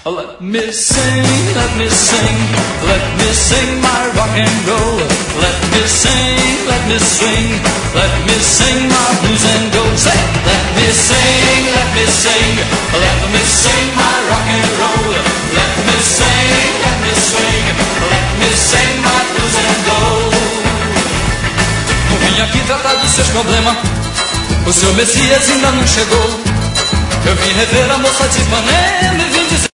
Let me sing, let me sing, let me sing my rock and roll. Let me sing, let me swing, let me sing my blues and gold. Say, let me sing, let me sing, let me sing my rock and roll. Let me sing, let me swing, let me sing my blues and gold. Não vim aqui tratar dos seus problemas, o seu Messias ainda não chegou. Eu vim rever a moça de Ipanema e vim dizer